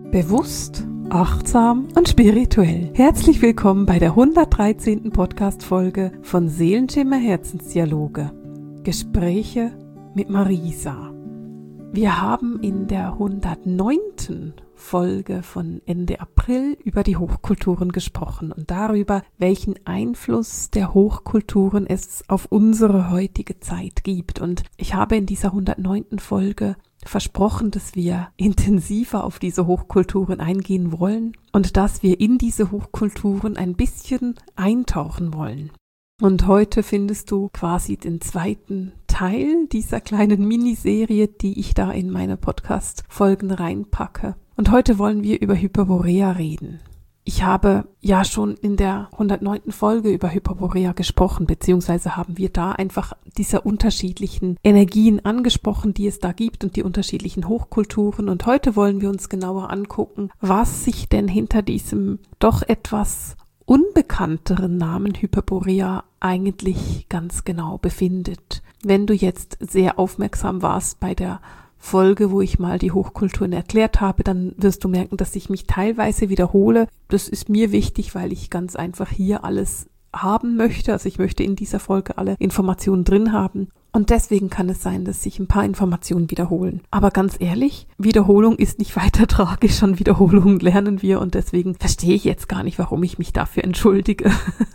Bewusst, achtsam und spirituell. Herzlich willkommen bei der 113. Podcast-Folge von Seelenschimmer Herzensdialoge. Gespräche mit Marisa. Wir haben in der 109. Folge von Ende April über die Hochkulturen gesprochen und darüber, welchen Einfluss der Hochkulturen es auf unsere heutige Zeit gibt. Und ich habe in dieser 109. Folge versprochen, dass wir intensiver auf diese Hochkulturen eingehen wollen und dass wir in diese Hochkulturen ein bisschen eintauchen wollen. Und heute findest du quasi den zweiten Teil dieser kleinen Miniserie, die ich da in meine Podcast-Folgen reinpacke. Und heute wollen wir über Hyperborea reden. Ich habe ja schon in der 109. Folge über Hyperborea gesprochen, beziehungsweise haben wir da einfach diese unterschiedlichen Energien angesprochen, die es da gibt und die unterschiedlichen Hochkulturen. Und heute wollen wir uns genauer angucken, was sich denn hinter diesem doch etwas unbekannteren Namen Hyperborea eigentlich ganz genau befindet. Wenn du jetzt sehr aufmerksam warst bei der Folge, wo ich mal die Hochkulturen erklärt habe, dann wirst du merken, dass ich mich teilweise wiederhole. Das ist mir wichtig, weil ich ganz einfach hier alles haben möchte. Also ich möchte in dieser Folge alle Informationen drin haben. Und deswegen kann es sein, dass sich ein paar Informationen wiederholen. Aber ganz ehrlich, Wiederholung ist nicht weiter tragisch. An Wiederholungen lernen wir und deswegen verstehe ich jetzt gar nicht, warum ich mich dafür entschuldige.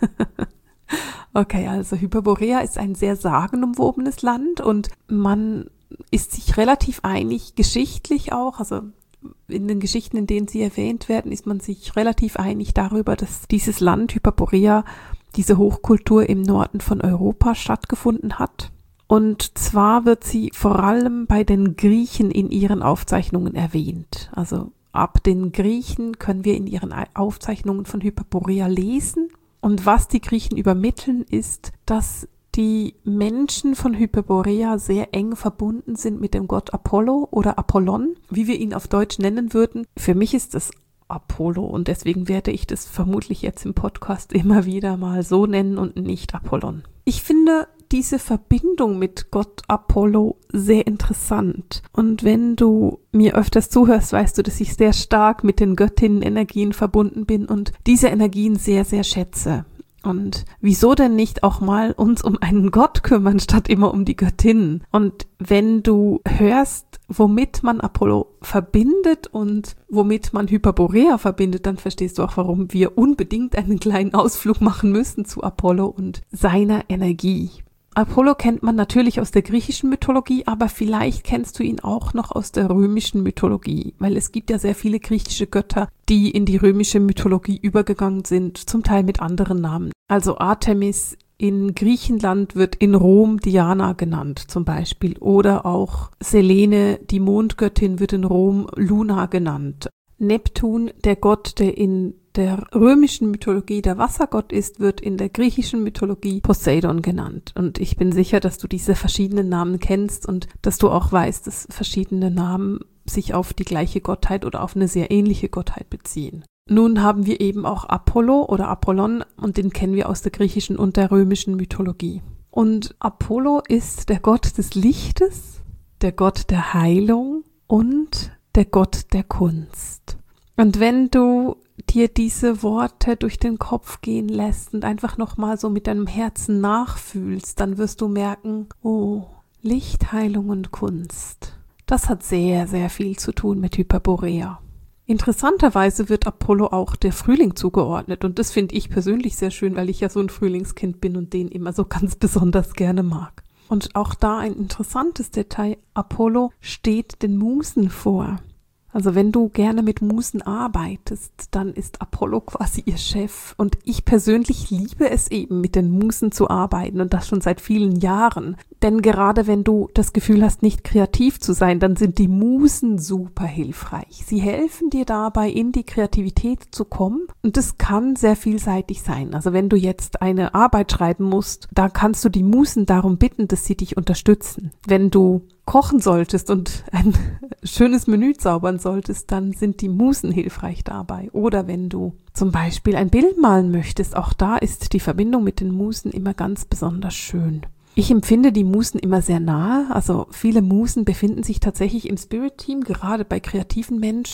Okay, also Hyperborea ist ein sehr sagenumwobenes Land und man ist sich relativ einig, geschichtlich auch, also in den Geschichten, in denen sie erwähnt werden, ist man sich relativ einig darüber, dass dieses Land Hyperborea, diese Hochkultur im Norden von Europa stattgefunden hat. Und zwar wird sie vor allem bei den Griechen in ihren Aufzeichnungen erwähnt. Also ab den Griechen können wir in ihren Aufzeichnungen von Hyperborea lesen. Und was die Griechen übermitteln, ist, dass die Menschen von Hyperborea sehr eng verbunden sind mit dem Gott Apollo oder Apollon, wie wir ihn auf Deutsch nennen würden. Für mich ist es Apollo und deswegen werde ich das vermutlich jetzt im Podcast immer wieder mal so nennen und nicht Apollon. Ich finde diese Verbindung mit Gott Apollo sehr interessant. Und wenn du mir öfters zuhörst, weißt du, dass ich sehr stark mit den Göttinnenenergien verbunden bin und diese Energien sehr, sehr schätze. Und wieso denn nicht auch mal uns um einen Gott kümmern, statt immer um die Göttinnen? Und wenn du hörst, womit man Apollo verbindet und womit man Hyperborea verbindet, dann verstehst du auch, warum wir unbedingt einen kleinen Ausflug machen müssen zu Apollo und seiner Energie. Apollo kennt man natürlich aus der griechischen Mythologie, aber vielleicht kennst du ihn auch noch aus der römischen Mythologie, weil es gibt ja sehr viele griechische Götter, die in die römische Mythologie übergegangen sind, zum Teil mit anderen Namen. Also Artemis in Griechenland wird in Rom Diana genannt zum Beispiel oder auch Selene, die Mondgöttin, wird in Rom Luna genannt. Neptun, der Gott, der in der römischen Mythologie der Wassergott ist, wird in der griechischen Mythologie Poseidon genannt. Und ich bin sicher, dass du diese verschiedenen Namen kennst und dass du auch weißt, dass verschiedene Namen sich auf die gleiche Gottheit oder auf eine sehr ähnliche Gottheit beziehen. Nun haben wir eben auch Apollo oder Apollon und den kennen wir aus der griechischen und der römischen Mythologie. Und Apollo ist der Gott des Lichtes, der Gott der Heilung und der Gott der Kunst. Und wenn du dir diese Worte durch den Kopf gehen lässt und einfach nochmal so mit deinem Herzen nachfühlst, dann wirst du merken, oh, Licht, Heilung und Kunst. Das hat sehr, sehr viel zu tun mit Hyperborea. Interessanterweise wird Apollo auch der Frühling zugeordnet und das finde ich persönlich sehr schön, weil ich ja so ein Frühlingskind bin und den immer so ganz besonders gerne mag. Und auch da ein interessantes Detail, Apollo steht den Musen vor. Also wenn du gerne mit Musen arbeitest, dann ist Apollo quasi ihr Chef. Und ich persönlich liebe es eben, mit den Musen zu arbeiten und das schon seit vielen Jahren. Denn gerade wenn du das Gefühl hast, nicht kreativ zu sein, dann sind die Musen super hilfreich. Sie helfen dir dabei, in die Kreativität zu kommen und das kann sehr vielseitig sein. Also wenn du jetzt eine Arbeit schreiben musst, da kannst du die Musen darum bitten, dass sie dich unterstützen. Wenn du kochen solltest und ein schönes Menü zaubern solltest, dann sind die Musen hilfreich dabei. Oder wenn du zum Beispiel ein Bild malen möchtest, auch da ist die Verbindung mit den Musen immer ganz besonders schön. Ich empfinde die Musen immer sehr nahe, also viele Musen befinden sich tatsächlich im Spirit-Team, gerade bei kreativen Menschen.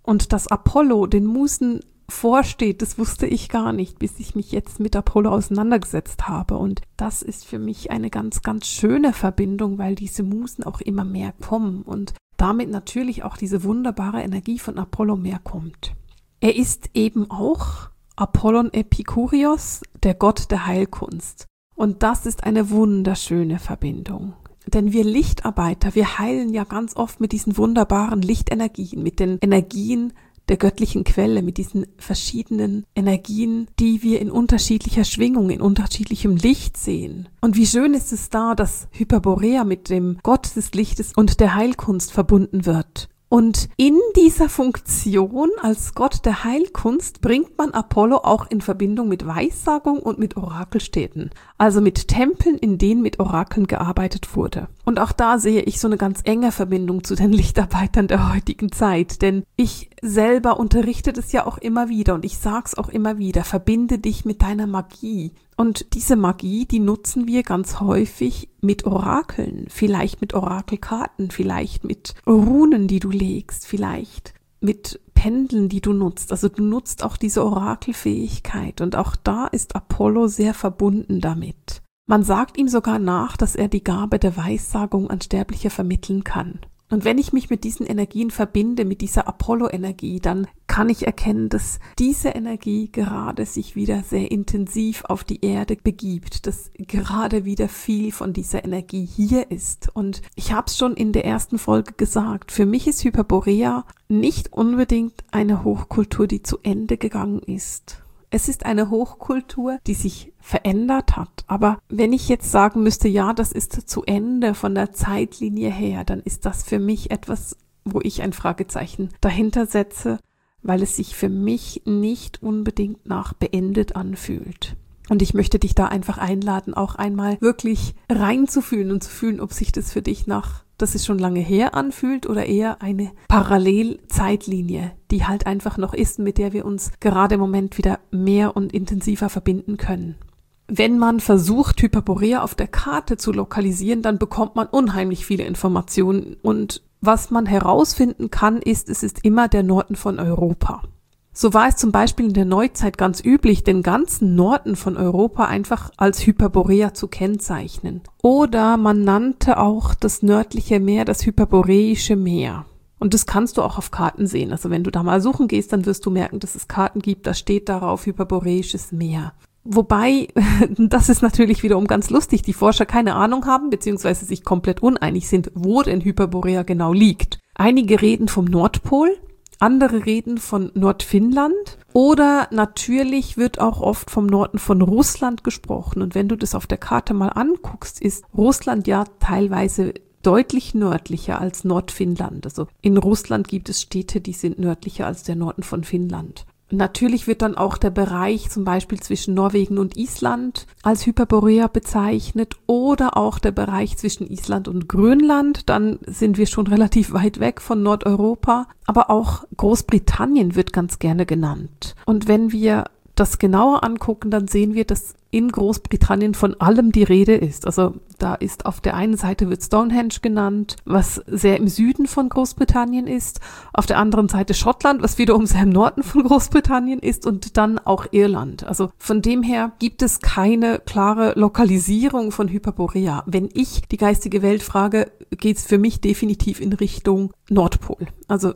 Und dass Apollo den Musen vorsteht, das wusste ich gar nicht, bis ich mich jetzt mit Apollo auseinandergesetzt habe. Und das ist für mich eine ganz, ganz schöne Verbindung, weil diese Musen auch immer mehr kommen und damit natürlich auch diese wunderbare Energie von Apollo mehr kommt. Er ist eben auch Apollon Epikurios, der Gott der Heilkunst. Und das ist eine wunderschöne Verbindung. Denn wir Lichtarbeiter, wir heilen ja ganz oft mit diesen wunderbaren Lichtenergien, mit den Energien der göttlichen Quelle, mit diesen verschiedenen Energien, die wir in unterschiedlicher Schwingung, in unterschiedlichem Licht sehen. Und wie schön ist es da, dass Hyperborea mit dem Gott des Lichtes und der Heilkunst verbunden wird. Und in dieser Funktion als Gott der Heilkunst bringt man Apollo auch in Verbindung mit Weissagung und mit Orakelstädten, also mit Tempeln, in denen mit Orakeln gearbeitet wurde. Und auch da sehe ich so eine ganz enge Verbindung zu den Lichtarbeitern der heutigen Zeit, denn ich selber unterrichte das ja auch immer wieder und ich sag's auch immer wieder, verbinde dich mit deiner Magie. Und diese Magie, die nutzen wir ganz häufig mit Orakeln, vielleicht mit Orakelkarten, vielleicht mit Runen, die du legst, vielleicht mit Pendeln, die du nutzt. Also du nutzt auch diese Orakelfähigkeit und auch da ist Apollo sehr verbunden damit. Man sagt ihm sogar nach, dass er die Gabe der Weissagung an Sterbliche vermitteln kann. Und wenn ich mich mit diesen Energien verbinde, mit dieser Apollo-Energie, dann kann ich erkennen, dass diese Energie gerade sich wieder sehr intensiv auf die Erde begibt, dass gerade wieder viel von dieser Energie hier ist. Und ich habe es schon in der ersten Folge gesagt, für mich ist Hyperborea nicht unbedingt eine Hochkultur, die zu Ende gegangen ist. Es ist eine Hochkultur, die sich verändert hat. Aber wenn ich jetzt sagen müsste, ja, das ist zu Ende von der Zeitlinie her, dann ist das für mich etwas, wo ich ein Fragezeichen dahinter setze, weil es sich für mich nicht unbedingt nach beendet anfühlt. Und ich möchte dich da einfach einladen, auch einmal wirklich reinzufühlen und zu fühlen, ob sich das für dich nach, das ist schon lange her, anfühlt oder eher eine Parallelzeitlinie, die halt einfach noch ist, mit der wir uns gerade im Moment wieder mehr und intensiver verbinden können. Wenn man versucht, Hyperborea auf der Karte zu lokalisieren, dann bekommt man unheimlich viele Informationen und was man herausfinden kann, ist, es ist immer der Norden von Europa. So war es zum Beispiel in der Neuzeit ganz üblich, den ganzen Norden von Europa einfach als Hyperborea zu kennzeichnen. Oder man nannte auch das nördliche Meer das Hyperboreische Meer. Und das kannst du auch auf Karten sehen. Also wenn du da mal suchen gehst, dann wirst du merken, dass es Karten gibt, da steht darauf Hyperboreisches Meer. Wobei, das ist natürlich wiederum ganz lustig, die Forscher keine Ahnung haben, beziehungsweise sich komplett uneinig sind, wo denn Hyperborea genau liegt. Einige reden vom Nordpol, andere reden von Nordfinnland oder natürlich wird auch oft vom Norden von Russland gesprochen. Und wenn du das auf der Karte mal anguckst, ist Russland ja teilweise deutlich nördlicher als Nordfinnland. Also in Russland gibt es Städte, die sind nördlicher als der Norden von Finnland. Natürlich wird dann auch der Bereich zum Beispiel zwischen Norwegen und Island als Hyperborea bezeichnet oder auch der Bereich zwischen Island und Grönland. Dann sind wir schon relativ weit weg von Nordeuropa. Aber auch Großbritannien wird ganz gerne genannt. Und wenn wir das genauer angucken, dann sehen wir, dass in Großbritannien von allem die Rede ist. Also da ist auf der einen Seite wird Stonehenge genannt, was sehr im Süden von Großbritannien ist, auf der anderen Seite Schottland, was wiederum sehr im Norden von Großbritannien ist und dann auch Irland. Also von dem her gibt es keine klare Lokalisierung von Hyperborea. Wenn ich die geistige Welt frage, geht es für mich definitiv in Richtung Nordpol. Also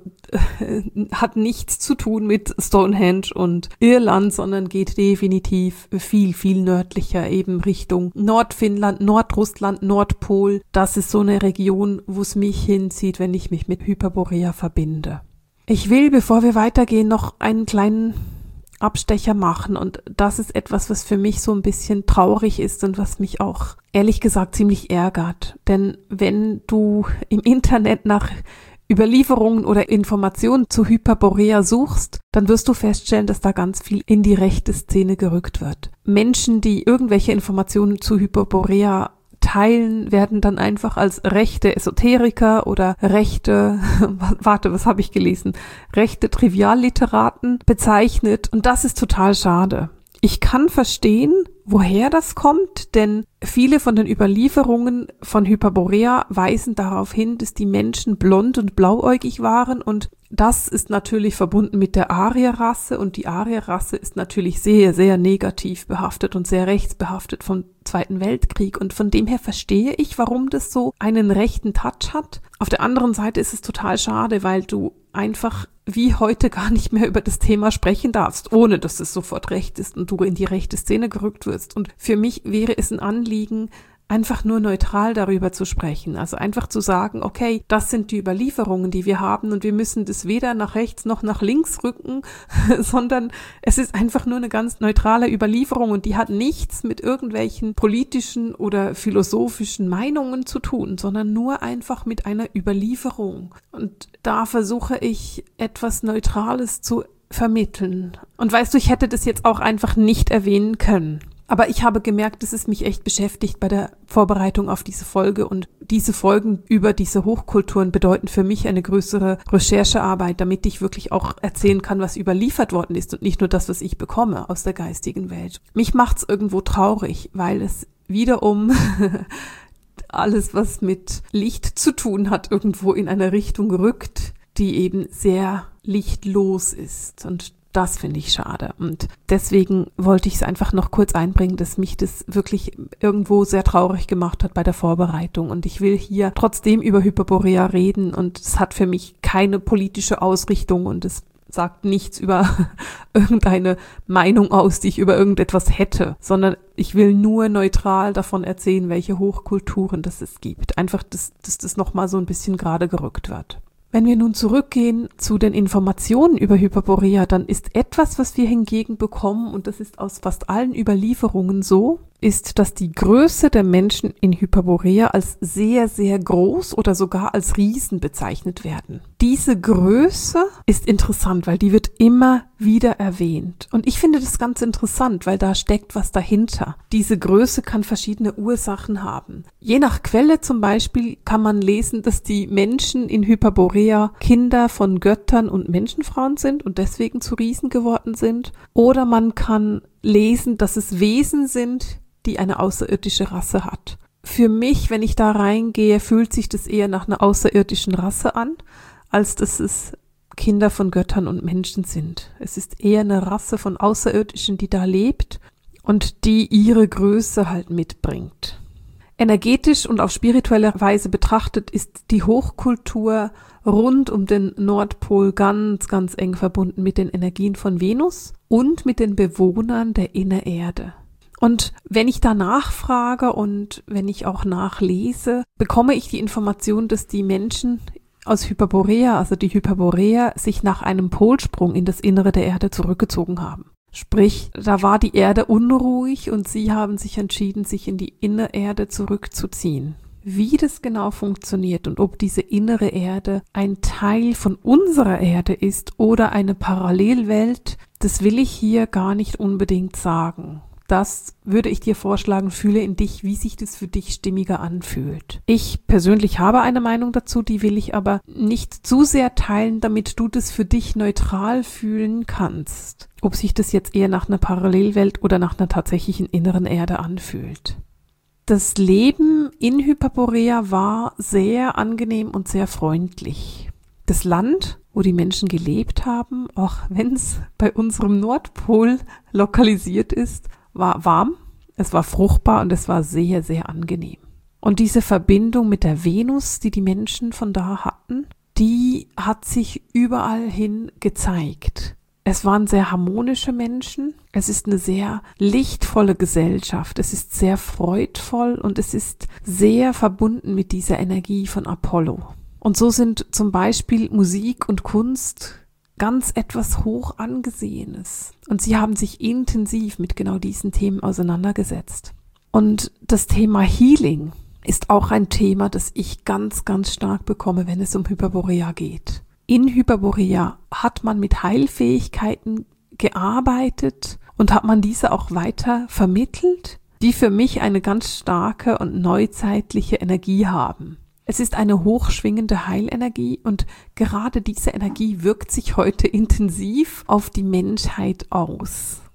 hat nichts zu tun mit Stonehenge und Irland, sondern geht definitiv viel, viel nördlicher, eben Richtung Nordfinnland, Nordrussland, Nordpol. Das ist so eine Region, wo es mich hinzieht, wenn ich mich mit Hyperborea verbinde. Ich will, bevor wir weitergehen, noch einen kleinen Abstecher machen und das ist etwas, was für mich so ein bisschen traurig ist und was mich auch ehrlich gesagt ziemlich ärgert. Denn wenn du im Internet nach Überlieferungen oder Informationen zu Hyperborea suchst, dann wirst du feststellen, dass da ganz viel in die rechte Szene gerückt wird. Menschen, die irgendwelche Informationen zu Hyperborea teilen, werden dann einfach als rechte Esoteriker oder rechte, was habe ich gelesen? Rechte Trivialliteraten bezeichnet und das ist total schade. Ich kann verstehen, woher das kommt, denn viele von den Überlieferungen von Hyperborea weisen darauf hin, dass die Menschen blond und blauäugig waren, und das ist natürlich verbunden mit der Arierrasse, und die Arierrasse ist natürlich sehr, sehr negativ behaftet und sehr rechtsbehaftet vom Zweiten Weltkrieg, und von dem her verstehe ich, warum das so einen rechten Touch hat. Auf der anderen Seite ist es total schade, weil du einfach wie heute gar nicht mehr über das Thema sprechen darfst, ohne dass es sofort recht ist und du in die rechte Szene gerückt wirst. Und für mich wäre es ein Anliegen, einfach nur neutral darüber zu sprechen. Also einfach zu sagen, okay, das sind die Überlieferungen, die wir haben, und wir müssen das weder nach rechts noch nach links rücken, sondern es ist einfach nur eine ganz neutrale Überlieferung, und die hat nichts mit irgendwelchen politischen oder philosophischen Meinungen zu tun, sondern nur einfach mit einer Überlieferung. Und da versuche ich, etwas Neutrales zu vermitteln. Und weißt du, ich hätte das jetzt auch einfach nicht erwähnen können. Aber ich habe gemerkt, dass es mich echt beschäftigt bei der Vorbereitung auf diese Folge, und diese Folgen über diese Hochkulturen bedeuten für mich eine größere Recherchearbeit, damit ich wirklich auch erzählen kann, was überliefert worden ist und nicht nur das, was ich bekomme aus der geistigen Welt. Mich macht's irgendwo traurig, weil es wiederum alles, was mit Licht zu tun hat, irgendwo in eine Richtung rückt, die eben sehr lichtlos ist, und das finde ich schade, und deswegen wollte ich es einfach noch kurz einbringen, dass mich das wirklich irgendwo sehr traurig gemacht hat bei der Vorbereitung, und ich will hier trotzdem über Hyperborea reden, und es hat für mich keine politische Ausrichtung und es sagt nichts über irgendeine Meinung aus, die ich über irgendetwas hätte, sondern ich will nur neutral davon erzählen, welche Hochkulturen das es gibt. Einfach, dass das nochmal so ein bisschen gerade gerückt wird. Wenn wir nun zurückgehen zu den Informationen über Hyperborea, dann ist etwas, was wir hingegen bekommen, und das ist aus fast allen Überlieferungen so, ist, dass die Größe der Menschen in Hyperborea als sehr, sehr groß oder sogar als Riesen bezeichnet werden. Diese Größe ist interessant, weil die wird immer wieder erwähnt. Und ich finde das ganz interessant, weil da steckt was dahinter. Diese Größe kann verschiedene Ursachen haben. Je nach Quelle zum Beispiel kann man lesen, dass die Menschen in Hyperborea Kinder von Göttern und Menschenfrauen sind und deswegen zu Riesen geworden sind. Oder man kann lesen, dass es Wesen sind, die eine außerirdische Rasse hat. Für mich, wenn ich da reingehe, fühlt sich das eher nach einer außerirdischen Rasse an, als dass es Kinder von Göttern und Menschen sind. Es ist eher eine Rasse von Außerirdischen, die da lebt und die ihre Größe halt mitbringt. Energetisch und auf spirituelle Weise betrachtet ist die Hochkultur rund um den Nordpol ganz, ganz eng verbunden mit den Energien von Venus und mit den Bewohnern der Innererde. Und wenn ich da nachfrage und wenn ich auch nachlese, bekomme ich die Information, dass die Menschen aus Hyperborea, also die Hyperboreer, sich nach einem Polsprung in das Innere der Erde zurückgezogen haben. Sprich, da war die Erde unruhig und sie haben sich entschieden, sich in die Innererde zurückzuziehen. Wie das genau funktioniert und ob diese innere Erde ein Teil von unserer Erde ist oder eine Parallelwelt, das will ich hier gar nicht unbedingt sagen. Das würde ich dir vorschlagen, fühle in dich, wie sich das für dich stimmiger anfühlt. Ich persönlich habe eine Meinung dazu, die will ich aber nicht zu sehr teilen, damit du das für dich neutral fühlen kannst. Ob sich das jetzt eher nach einer Parallelwelt oder nach einer tatsächlichen inneren Erde anfühlt. Das Leben in Hyperborea war sehr angenehm und sehr freundlich. Das Land, wo die Menschen gelebt haben, auch wenn es bei unserem Nordpol lokalisiert ist, war warm, es war fruchtbar und es war sehr, sehr angenehm. Und diese Verbindung mit der Venus, die die Menschen von da hatten, die hat sich überall hin gezeigt. Es waren sehr harmonische Menschen, es ist eine sehr lichtvolle Gesellschaft, es ist sehr freudvoll und es ist sehr verbunden mit dieser Energie von Apollo. Und so sind zum Beispiel Musik und Kunst ganz etwas hoch angesehenes. Und sie haben sich intensiv mit genau diesen Themen auseinandergesetzt. Und das Thema Healing ist auch ein Thema, das ich ganz, ganz stark bekomme, wenn es um Hyperborea geht. In Hyperborea hat man mit Heilfähigkeiten gearbeitet und hat man diese auch weiter vermittelt, die für mich eine ganz starke und neuzeitliche Energie haben. Es ist eine hochschwingende Heilenergie und gerade diese Energie wirkt sich heute intensiv auf die Menschheit aus.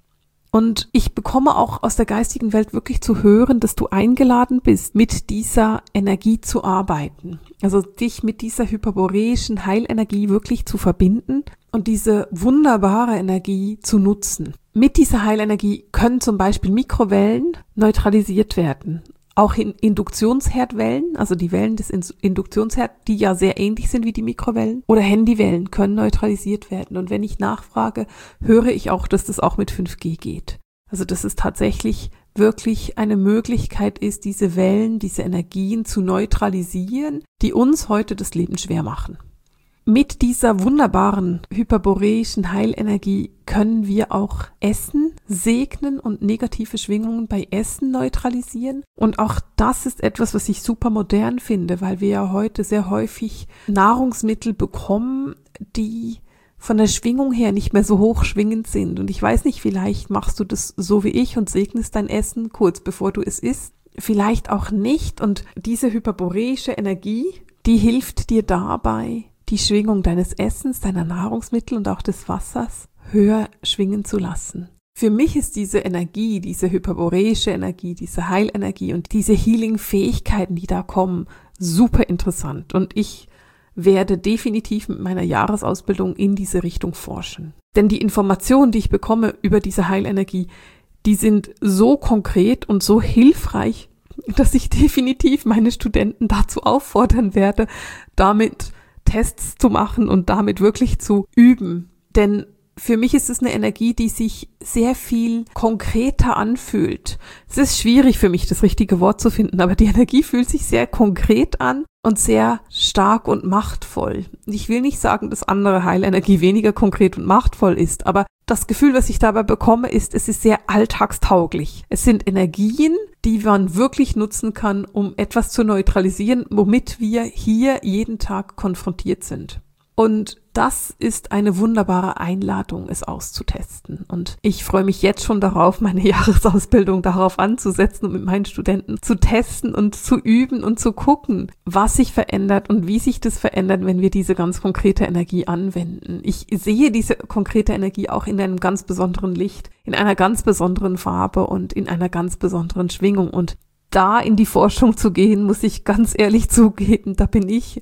Und ich bekomme auch aus der geistigen Welt wirklich zu hören, dass du eingeladen bist, mit dieser Energie zu arbeiten. Also dich mit dieser hyperboreischen Heilenergie wirklich zu verbinden und diese wunderbare Energie zu nutzen. Mit dieser Heilenergie können zum Beispiel Mikrowellen neutralisiert werden. Auch in Induktionsherdwellen, also die Wellen des Induktionsherds, die ja sehr ähnlich sind wie die Mikrowellen, oder Handywellen können neutralisiert werden. Und wenn ich nachfrage, höre ich auch, dass das auch mit 5G geht. Also dass es tatsächlich wirklich eine Möglichkeit ist, diese Wellen, diese Energien zu neutralisieren, die uns heute das Leben schwer machen. Mit dieser wunderbaren hyperboreischen Heilenergie können wir auch Essen segnen und negative Schwingungen bei Essen neutralisieren. Und auch das ist etwas, was ich super modern finde, weil wir ja heute sehr häufig Nahrungsmittel bekommen, die von der Schwingung her nicht mehr so hoch schwingend sind. Und ich weiß nicht, vielleicht machst du das so wie ich und segnest dein Essen kurz bevor du es isst. Vielleicht auch nicht. Und diese hyperboreische Energie, die hilft dir dabei, die Schwingung deines Essens, deiner Nahrungsmittel und auch des Wassers höher schwingen zu lassen. Für mich ist diese Energie, diese hyperboreische Energie, diese Heilenergie und diese Healing-Fähigkeiten, die da kommen, super interessant. Und ich werde definitiv mit meiner Jahresausbildung in diese Richtung forschen. Denn die Informationen, die ich bekomme über diese Heilenergie, die sind so konkret und so hilfreich, dass ich definitiv meine Studenten dazu auffordern werde, damit Tests zu machen und damit wirklich zu üben. Denn für mich ist es eine Energie, die sich sehr viel konkreter anfühlt. Es ist schwierig für mich, das richtige Wort zu finden, aber die Energie fühlt sich sehr konkret an und sehr stark und machtvoll. Ich will nicht sagen, dass andere Heilenergie weniger konkret und machtvoll ist, aber das Gefühl, was ich dabei bekomme, ist, es ist sehr alltagstauglich. Es sind Energien, die man wirklich nutzen kann, um etwas zu neutralisieren, womit wir hier jeden Tag konfrontiert sind. Und das ist eine wunderbare Einladung, es auszutesten. Und ich freue mich jetzt schon darauf, meine Jahresausbildung darauf anzusetzen und mit meinen Studenten zu testen und zu üben und zu gucken, was sich verändert und wie sich das verändert, wenn wir diese ganz konkrete Energie anwenden. Ich sehe diese konkrete Energie auch in einem ganz besonderen Licht, in einer ganz besonderen Farbe und in einer ganz besonderen Schwingung. Und da in die Forschung zu gehen, muss ich ganz ehrlich zugeben, da bin ich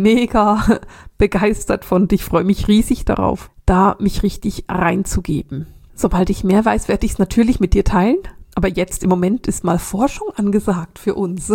mega begeistert von und ich freue mich riesig darauf, da mich richtig reinzugeben. Sobald ich mehr weiß, werde ich es natürlich mit dir teilen, aber jetzt im Moment ist mal Forschung angesagt für uns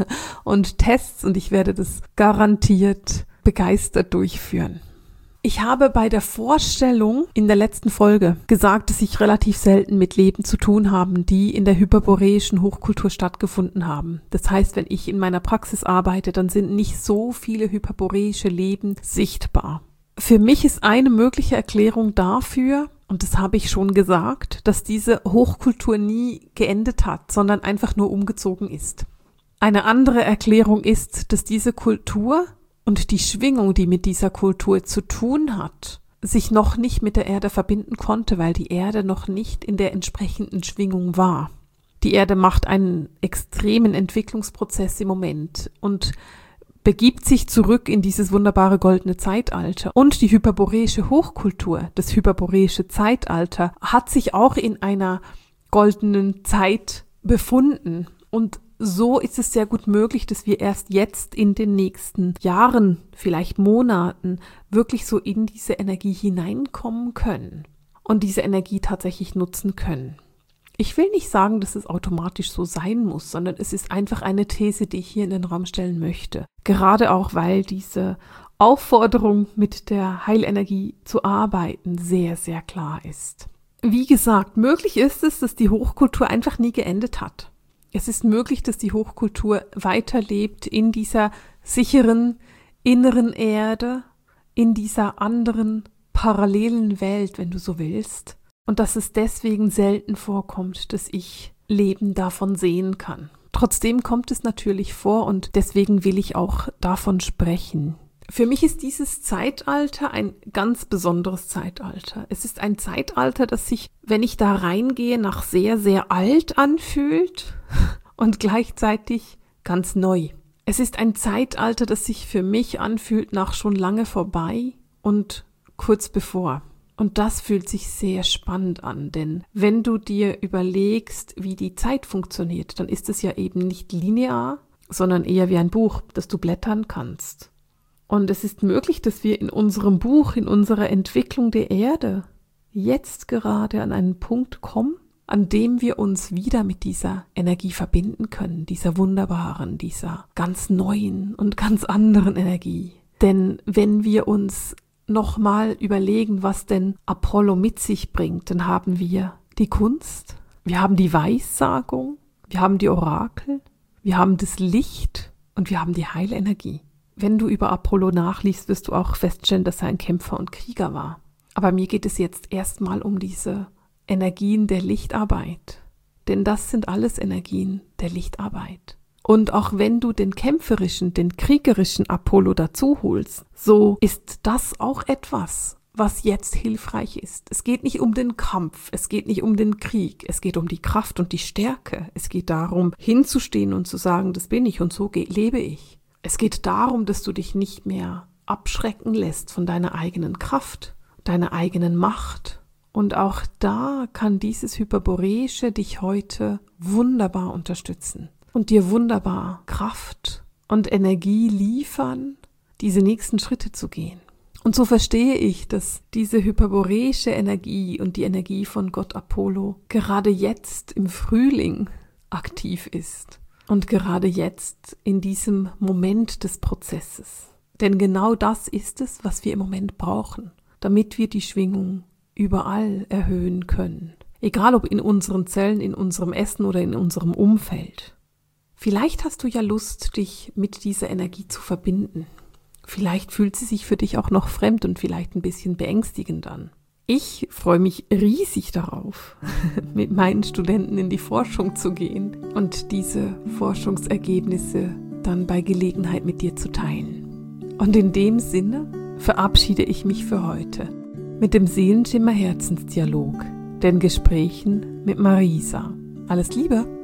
und Tests und ich werde das garantiert begeistert durchführen. Ich habe bei der Vorstellung in der letzten Folge gesagt, dass ich relativ selten mit Leben zu tun habe, die in der hyperboreischen Hochkultur stattgefunden haben. Das heißt, wenn ich in meiner Praxis arbeite, dann sind nicht so viele hyperboreische Leben sichtbar. Für mich ist eine mögliche Erklärung dafür, und das habe ich schon gesagt, dass diese Hochkultur nie geendet hat, sondern einfach nur umgezogen ist. Eine andere Erklärung ist, dass diese Kultur und die Schwingung, die mit dieser Kultur zu tun hat, sich noch nicht mit der Erde verbinden konnte, weil die Erde noch nicht in der entsprechenden Schwingung war. Die Erde macht einen extremen Entwicklungsprozess im Moment und begibt sich zurück in dieses wunderbare goldene Zeitalter. Und die hyperboreische Hochkultur, das hyperboreische Zeitalter, hat sich auch in einer goldenen Zeit befunden. Und so ist es sehr gut möglich, dass wir erst jetzt in den nächsten Jahren, vielleicht Monaten, wirklich so in diese Energie hineinkommen können und diese Energie tatsächlich nutzen können. Ich will nicht sagen, dass es automatisch so sein muss, sondern es ist einfach eine These, die ich hier in den Raum stellen möchte. Gerade auch, weil diese Aufforderung, mit der Heilenergie zu arbeiten, sehr, sehr klar ist. Wie gesagt, möglich ist es, dass die Hochkultur einfach nie geendet hat. Es ist möglich, dass die Hochkultur weiterlebt in dieser sicheren inneren Erde, in dieser anderen parallelen Welt, wenn du so willst. Und dass es deswegen selten vorkommt, dass ich Leben davon sehen kann. Trotzdem kommt es natürlich vor und deswegen will ich auch davon sprechen. Für mich ist dieses Zeitalter ein ganz besonderes Zeitalter. Es ist ein Zeitalter, das sich, wenn ich da reingehe, nach sehr, sehr alt anfühlt und gleichzeitig ganz neu. Es ist ein Zeitalter, das sich für mich anfühlt nach schon lange vorbei und kurz bevor. Und das fühlt sich sehr spannend an, denn wenn du dir überlegst, wie die Zeit funktioniert, dann ist es ja eben nicht linear, sondern eher wie ein Buch, das du blättern kannst. Und es ist möglich, dass wir in unserem Buch, in unserer Entwicklung der Erde jetzt gerade an einen Punkt kommen, an dem wir uns wieder mit dieser Energie verbinden können, dieser wunderbaren, dieser ganz neuen und ganz anderen Energie. Denn wenn wir uns nochmal überlegen, was denn Apollo mit sich bringt, dann haben wir die Kunst, wir haben die Weissagung, wir haben die Orakel, wir haben das Licht und wir haben die Heilenergie. Wenn du über Apollo nachliest, wirst du auch feststellen, dass er ein Kämpfer und Krieger war. Aber mir geht es jetzt erstmal um diese Energien der Lichtarbeit, denn das sind alles Energien der Lichtarbeit. Und auch wenn du den kämpferischen, den kriegerischen Apollo dazu holst, so ist das auch etwas, was jetzt hilfreich ist. Es geht nicht um den Kampf, es geht nicht um den Krieg, es geht um die Kraft und die Stärke. Es geht darum, hinzustehen und zu sagen, das bin ich und so lebe ich. Es geht darum, dass du dich nicht mehr abschrecken lässt von deiner eigenen Kraft, deiner eigenen Macht. Und auch da kann dieses Hyperboreische dich heute wunderbar unterstützen und dir wunderbar Kraft und Energie liefern, diese nächsten Schritte zu gehen. Und so verstehe ich, dass diese hyperboreische Energie und die Energie von Gott Apollo gerade jetzt im Frühling aktiv ist und gerade jetzt in diesem Moment des Prozesses. Denn genau das ist es, was wir im Moment brauchen, damit wir die Schwingung überall erhöhen können. Egal ob in unseren Zellen, in unserem Essen oder in unserem Umfeld. Vielleicht hast du ja Lust, dich mit dieser Energie zu verbinden. Vielleicht fühlt sie sich für dich auch noch fremd und vielleicht ein bisschen beängstigend an. Ich freue mich riesig darauf, mit meinen Studenten in die Forschung zu gehen und diese Forschungsergebnisse dann bei Gelegenheit mit dir zu teilen. Und in dem Sinne verabschiede ich mich für heute mit dem Seelenschimmer Herzensdialog, den Gesprächen mit Marisa. Alles Liebe!